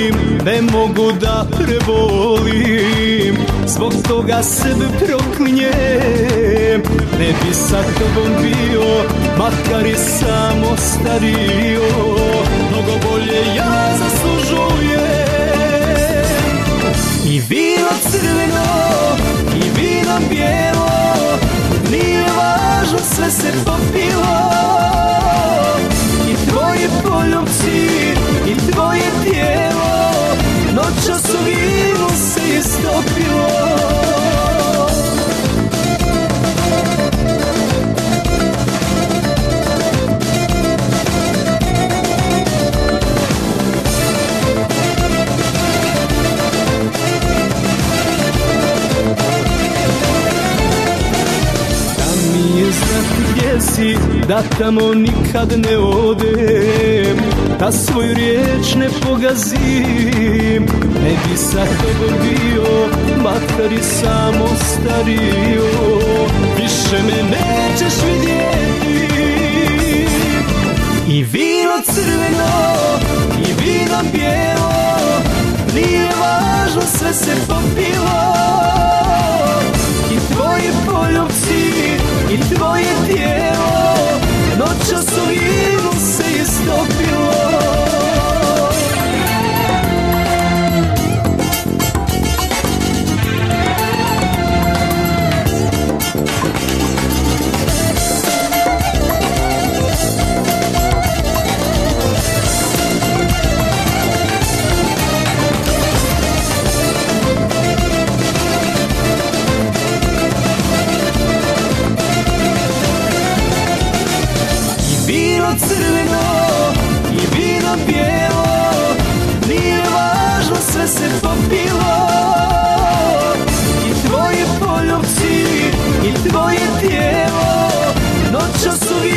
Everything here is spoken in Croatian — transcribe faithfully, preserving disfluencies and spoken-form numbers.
volim, ne mogu da prebolim, zbog toga sebe proklinjem. Ne bi sa tobom bio, makar i sam ostario, mnogo bolje ja zaslužujem. I vino crveno, i vino bijelo, nije važno, sve se popilo. I tvoji poljubci, i tvoje tijelo, noćas u vinu se istopilo. Gdje si, da tamo nikad ne odem, da svoju riječ ne pogazim. Ne bi sa tobom bio, makar i sam ostario, više me nećeš vidjeti. I vino crveno, i vino bijelo, nije važno, sve se popilo. I tvoji poljubci, i tvoje tijelo, noćas u vinu se istopilo. Crveno i vino bijelo, nije važno, sve se popilo. I tvoji poljubci, i tvoje tijelo, noćas u